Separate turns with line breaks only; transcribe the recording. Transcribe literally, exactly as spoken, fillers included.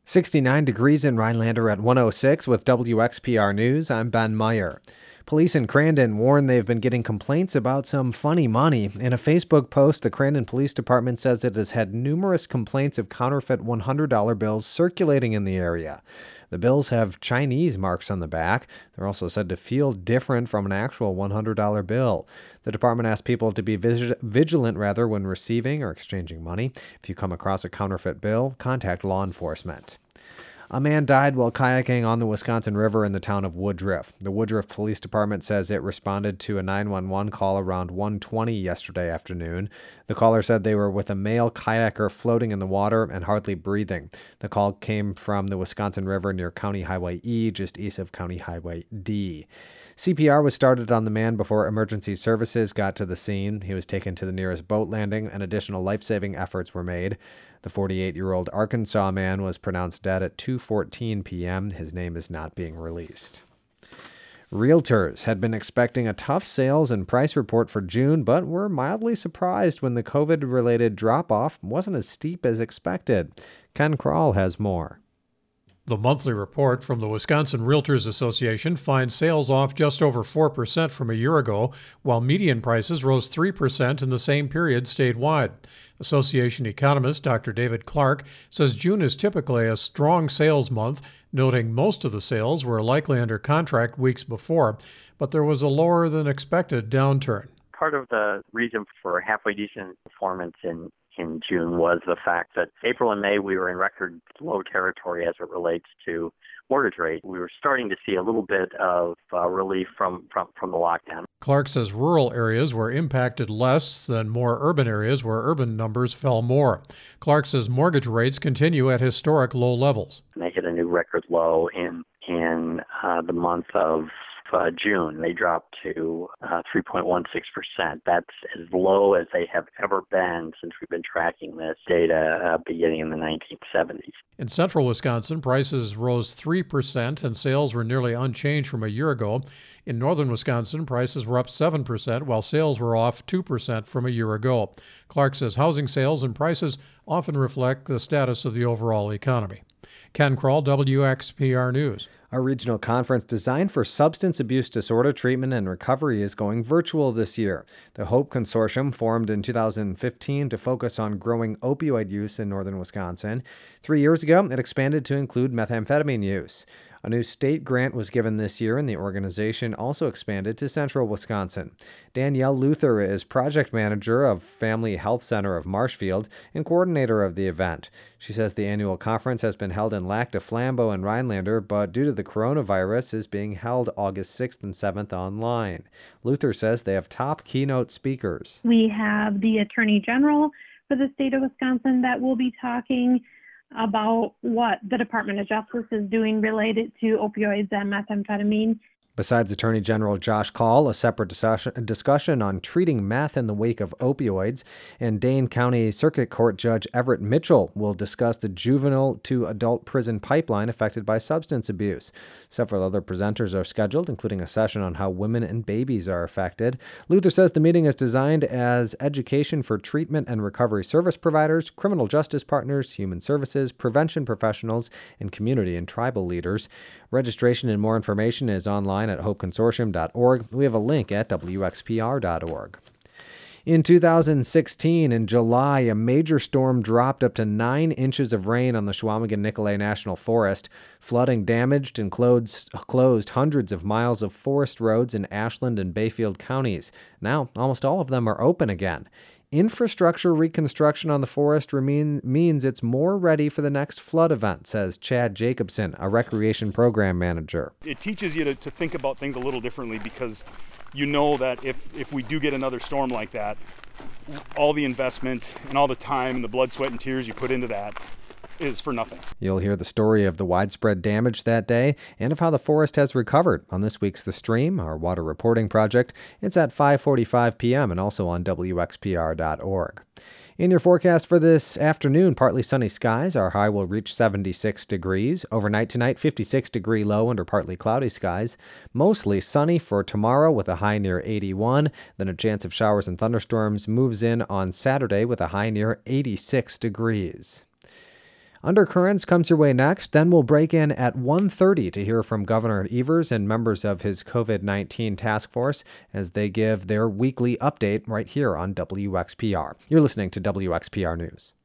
sixty-nine degrees in Rhinelander at one oh six with W X P R News. I'm Ben Meyer. Police in Crandon warn they've been getting complaints about some funny money. In a Facebook post, the Crandon Police Department says it has had numerous complaints of counterfeit one hundred dollar bills circulating in the area. The bills have Chinese marks on the back. They're also said to feel different from an actual one hundred dollar bill. The department asks people to be vigilant rather when receiving or exchanging money. If you come across a counterfeit bill, contact law enforcement. A man died while kayaking on the Wisconsin River in the town of Woodruff. The Woodruff Police Department says it responded to a nine one one call around one twenty yesterday afternoon. The caller said they were with a male kayaker floating in the water and hardly breathing. The call came from the Wisconsin River near County Highway E, just east of County Highway D. C P R was started on the man before emergency services got to the scene. He was taken to the nearest boat landing, and additional life-saving efforts were made. The forty-eight-year-old Arkansas man was pronounced dead at two fourteen p.m. His name is not being released. Realtors had been expecting a tough sales and price report for June, but were mildly surprised when the COVID-related drop-off wasn't as steep as expected. Ken Kroll has more.
The monthly report from the Wisconsin Realtors Association finds sales off just over four percent from a year ago, while median prices rose three percent in the same period statewide. Association economist Doctor David Clark says June is typically a strong sales month, noting most of the sales were likely under contract weeks before, but there was a lower than expected downturn.
Part of the reason for halfway decent performance in in June was the fact that April and May we were in record low territory as it relates to mortgage rate. We were starting to see a little bit of uh, relief from, from, from the lockdown.
Clark says rural areas were impacted less than more urban areas where urban numbers fell more. Clark says mortgage rates continue at historic low levels.
They hit a new record low in, in uh, the month of Uh, June. They dropped to uh, three point one six percent. That's as low as they have ever been since we've been tracking this data uh, beginning in the nineteen seventies.
In central Wisconsin, prices rose three percent and sales were nearly unchanged from a year ago. In northern Wisconsin, prices were up seven percent while sales were off two percent from a year ago. Clark says housing sales and prices often reflect the status of the overall economy. Ken Kroll, W X P R News.
A regional conference designed for substance abuse disorder treatment and recovery is going virtual this year. The HOPE Consortium, formed in two thousand fifteen to focus on growing opioid use in northern Wisconsin. Three years ago, it expanded to include methamphetamine use. A new state grant was given this year, and the organization also expanded to central Wisconsin. Danielle Luther is project manager of Family Health Center of Marshfield and coordinator of the event. She says the annual conference has been held in Lac du Flambeau and Rhinelander, but due to the coronavirus is being held August sixth and seventh online. Luther says they have top keynote speakers.
We have the Attorney General for the state of Wisconsin that will be talking about what the Department of Justice is doing related to opioids and methamphetamine.
Besides Attorney General Josh Kaul, a separate discussion on treating meth in the wake of opioids, and Dane County Circuit Court Judge Everett Mitchell will discuss the juvenile to adult prison pipeline affected by substance abuse. Several other presenters are scheduled, including a session on how women and babies are affected. Luther says the meeting is designed as education for treatment and recovery service providers, criminal justice partners, human services, prevention professionals, and community and tribal leaders. Registration and more information is online at hope consortium dot org. We have a link at W X P R dot org. In two thousand sixteen, in July, a major storm dropped up to nine inches of rain on the Chequamegon-Nicolet National Forest. Flooding damaged and closed, closed hundreds of miles of forest roads in Ashland and Bayfield counties. Now, almost all of them are open again. Infrastructure reconstruction on the forest remain, means it's more ready for the next flood event, says Chad Jacobson, a recreation program manager.
It teaches you to, to think about things a little differently because you know that if, if we do get another storm like that, all the investment and all the time and the blood, sweat, and tears you put into that is for nothing.
You'll hear the story of the widespread damage that day and of how the forest has recovered on this week's The Stream, our water reporting project. It's at five forty-five p.m. and also on W X P R dot org. In your forecast for this afternoon, partly sunny skies. Our high will reach seventy-six degrees. Overnight tonight, fifty-six degree low under partly cloudy skies. Mostly sunny for tomorrow with a high near eighty-one. Then a chance of showers and thunderstorms moves in on Saturday with a high near eighty-six degrees. Undercurrents comes your way next. Then we'll break in at one thirty to hear from Governor Evers and members of his COVID nineteen task force as they give their weekly update right here on W X P R. You're listening to W X P R News.